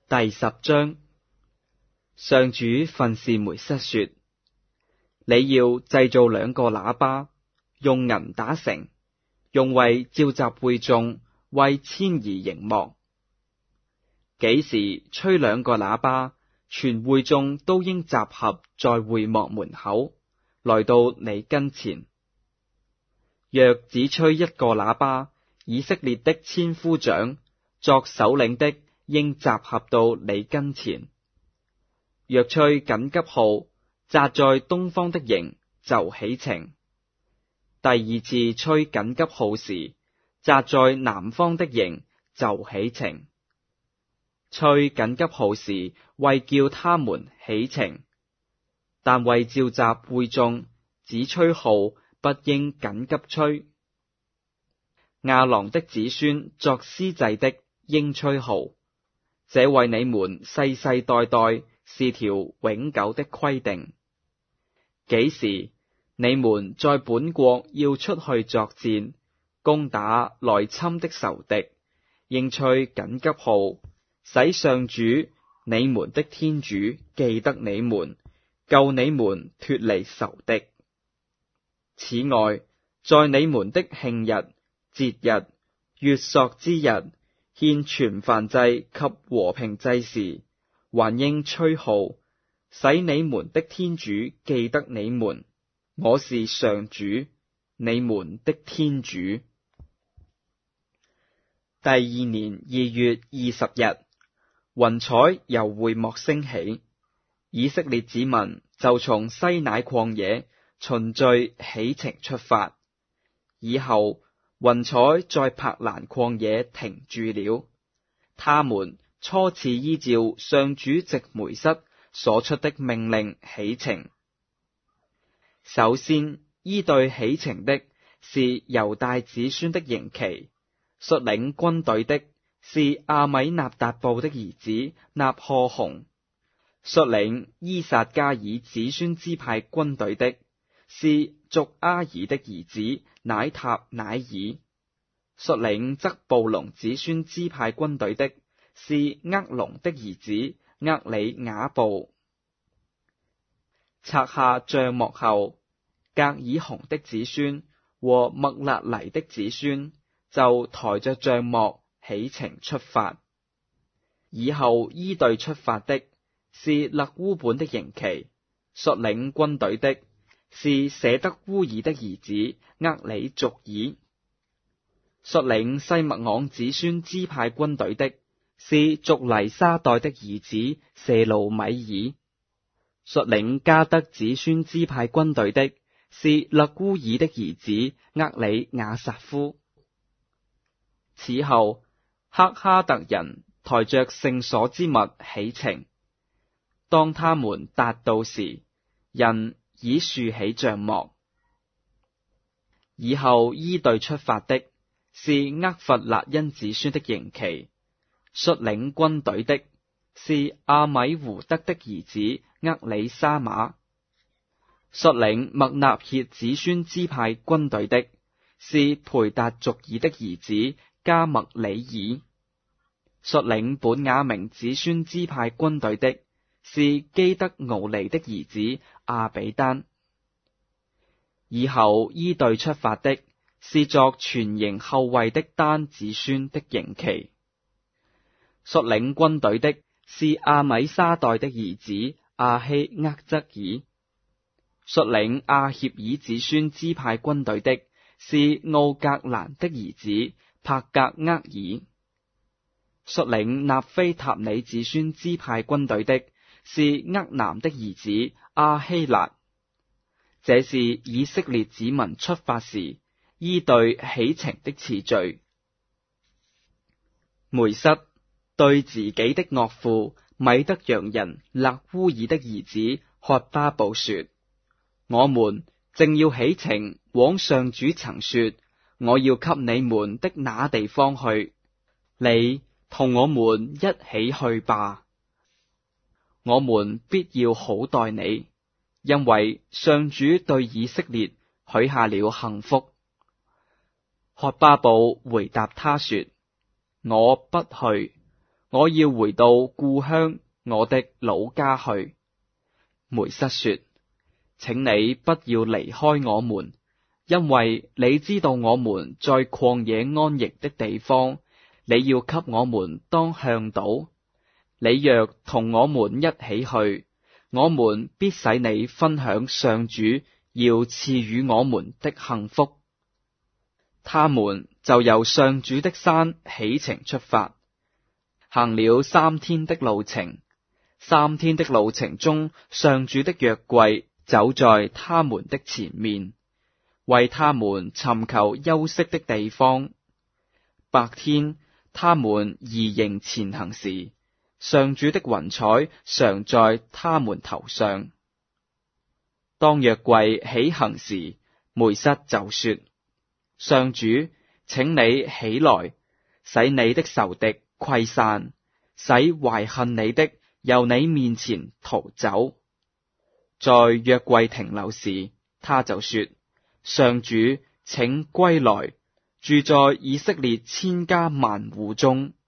第10章，上主訓示梅瑟說：你要製造2個喇叭，用銀打成，用為召集會眾，為遷移營幕。幾時吹2個喇叭，全會眾都應集合在會幕門口，來到你跟前。若只吹1個喇叭，以色列的千夫長作首領的應集合到你跟前。若吹緊急號，紮在東方的營就起程。第2次吹緊急號時，紮在南方的營就起程。吹緊急號時，為叫他們起程，但為召集會眾，只吹號，不應緊急吹。亞郎的子孫作司祭的應吹號，這為你們世世代代是條永久的規定。幾時你們在本國要出去作戰，攻打來侵的仇敵，應吹緊急號，使上主你們的天主記得你們，救你們脫離仇敵。此外，在你們的慶日、節日、月朔之日，獻全燔祭及和平祭時，還應吹號，使你們的天主記得你們。我是上主，你們的天主。第2年2月20日，雲彩由會幕升起，以色列子民就從西乃曠野循序起程出發。以後雲彩在柏蘭曠野停住了。他們初次依照上主藉梅瑟所出的命令起程。首先依隊起程的是猶大子孫的營旗，率領軍隊的是亞米納達布的兒子納賀雄，率領伊撒加爾子孫支派軍隊的是族阿爾的兒子乃塔乃爾，率領則布隆子孫支派軍隊的是厄隆的兒子厄里雅布。拆下帳幕後，革爾雄的子孫和麥勒黎的子孫就抬着帳幕起程出發。以後依隊出發的是勒烏本的營旗，率領軍隊的是舍德烏爾的兒子厄里續爾，率領西麥昂子孫支派軍隊的是族黎沙代的兒子舍魯米爾，率領加德子孫支派軍隊的是勒烏爾的兒子厄里雅撒夫。此後，赫哈特人抬着聖所之物起程。當他們達到時，人已豎起帳幕。以後依隊出發的是厄弗辣因子孫的營旗，率領軍隊的是阿米胡德的兒子厄里沙瑪，率領麥納歇子孫支派軍隊的是培達族爾的兒子加麥里爾，率領本雅明子孫支派軍隊的是基德敖尼的兒子亞比丹。以後依隊出發的是作全營後衛的丹子孫的營旗，率領軍隊的是亞米沙代的兒子亞希厄則爾，率領亞協爾子孫支派軍隊的是奧格蘭的兒子帕格厄爾，率領納菲塔里子孫支派軍隊的是厄南的兒子阿希辣。這是以色列子民出發時依隊起程的次序。梅瑟對自己的岳父米德揚人勒烏爾的兒子曷巴布說：我們正要起程往上主曾說我要給你們的那地方去，你同我們一起去吧。我們必要好待你，因為上主對以色列許下了幸福。曷巴布回答他說：我不去， 我要回到故鄉我的老家去。梅瑟說：請你不要離開我們，因為你知道我們在曠野安逸的地方，你要給我們當向導。你若同我們一起去，我們必使你分享上主要賜予我們的幸福。他們就由上主的山起程出發，行了3天的路程。3天的路程中，上主的約櫃走在他們的前面，為他們尋求休息的地方。白天，他們移營前行時，上主的雲彩常在他們頭上。當約櫃起行時，梅瑟就說：上主，請你起來，使你的仇敵潰散，使懷恨你的由你面前逃走。在約櫃停留時，他就說：上主，請歸來，住在以色列千家萬戶中。